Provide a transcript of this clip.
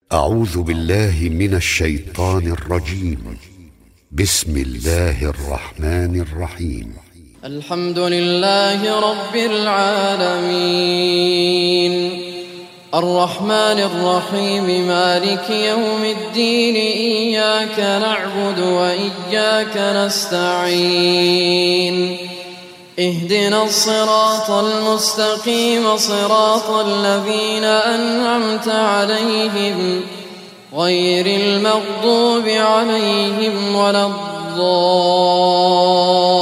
أعوذ بالله من الشيطان الرجيم. بسم الله الرحمن الرحيم. الحمد لله رب العالمين الرحمن الرحيم مالك يوم الدين إياك نعبد وإياك نستعين اهدنا الصراط المستقيم صراط الذين أنعمت عليهم غير المغضوب عليهم ولا الضالين.